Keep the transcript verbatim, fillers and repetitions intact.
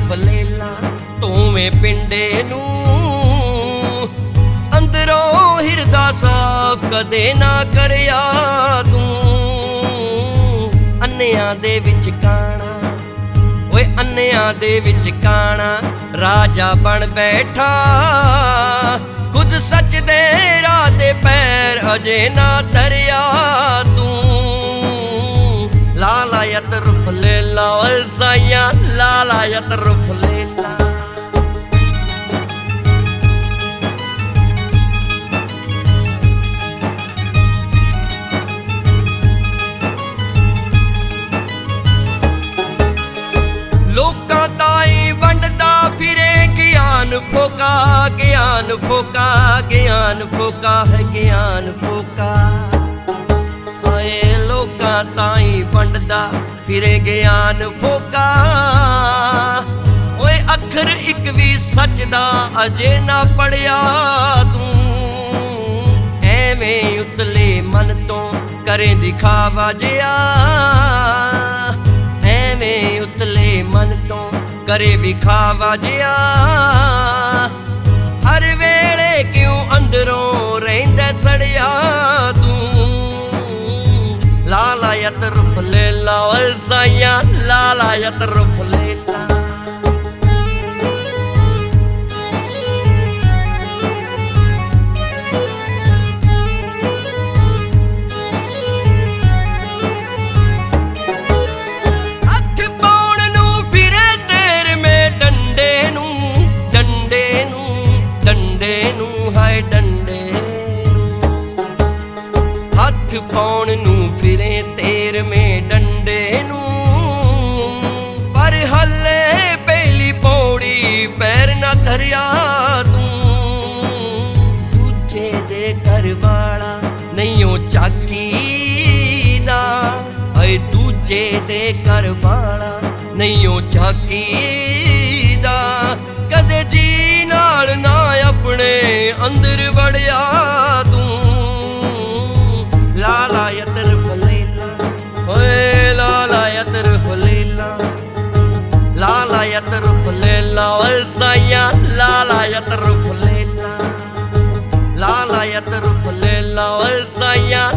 ਫਲੇਲਾ ਧੂਵੇਂ ਪਿੰਡੇ ਨੂੰ ਅੰਦਰੋਂ ਹਿਰਦਾ ਸਾਫ਼ ਕਦੇ ਨਾ ਕਰਿਆ ਤੂੰ। ਅੰਨਿਆਂ ਦੇ ਵਿੱਚ ਕਾਣਾ ਓਏ ਅੰਨਿਆਂ ਦੇ ਵਿੱਚ ਕਾਣਾ ਰਾਜਾ ਬਣ ਬੈਠਾ ਖੁਦ ਸੱਚ ਦੇ ਰਾਹ ਤੇ ਪੈਰ ਅਜੇ ਨਾ ਧਰਿਆ ਤੂੰ। ਲਾਲਾ ਯਤਰਫ ਲੇਲਾ ਓਏ ਸਾਈਆਂ ਲਾਲਾ ਯਤਰਫ ਲੇਲਾ। ਲੋਕਾਂ ਤਾਈਂ ਵੰਡਦਾ ਫਿਰੇ ਗਿਆਨ ਫੋਕਾ ਗਿਆਨ ਫੋਕਾ ਗਿਆਨ ਫੋਕਾ ਹੈ ਗਿਆਨ ਫੋਕਾ। ਓਏ ਲੋਕਾਂ ਤਾਈਂ ਵੰਡਦਾ ਫਿਰੇ ਗਿਆਨ ਫੋਕਾ ਓਏ ਅੱਖਰ ਇੱਕ ਵੀ ਸੱਚ ਦਾ ਅਜੇ ਨਾ ਪੜਿਆ ਤੂੰ। ਐਵੇਂ ਉਤਲੇ ਮਨ ਤੋਂ ਕਰੇ ਦਿਖਾਵਾ ਜਿਆ ਐਵੇਂ ਉਤਲੇ ਮਨ ਤੋਂ ਕਰੇ ਵਿਖਾਵਾ ਜਿਆ ਹਰ ਵੇਲੇ ਕਿਉਂ ਅੰਦਰੋਂ ਰਹਿੰਦਾ ਸੜਿਆ ਤੂੰ। ਲਾਲਾ ਯਤਰਫ ਲੇਲਾ ਓਏ ਸਾਈਆਂ ਲਾਲਾ ਯਤਰਫ ਲੇਲਾ। ਡੰਡੇ ਨੂੰ ਹਾਏ ਡੰਡੇ ਨੂੰ ਹੱਥ ਪਾਉਣ ਨੂੰ ਫਿਰੇ ਤੇਰਵੇਂ ਡੰਡੇ ਨੂੰ ਪਰ ਹੱਲੇ ਪਹਿਲੀ ਪੌੜੀ ਪੈਰ ਨਾ ਧਰਿਆ ਤੂੰ। ਦੂਜੇ ਦੇ ਘਰ ਵਾਲਾ ਨਹੀਂ ਓ ਝਾਕੀ ਦਾ ਹਾਏ ਦੂਜੇ ਦੇ ਘਰ ਵਾਲਾ ਨਹੀਂ ਓ ਝਾਕੀ ਦਾ। ਕਦੇ ਜੀ ਨਾਲ ਨਾ ਆਪਣੇ ਅੰਦਰ ਵੜਿਆ ਤੂੰ। ਲਾਲਾ ਯਤਰਫ ਲੇਲਾ ਓਏ ਲਾਲਾ ਯਤਰਫ ਲੇਲਾ ਲਾਲਾ ਯਤਰਫ ਲੇਲਾ ਓਏ ਸਾਈਆਂ ਲਾਲਾ ਯਤਰਫ ਲੇਲਾ ਲਾਲਾ ਯਤਰਫ ਲੇਲਾ ਓਏ ਸਾਈਆਂ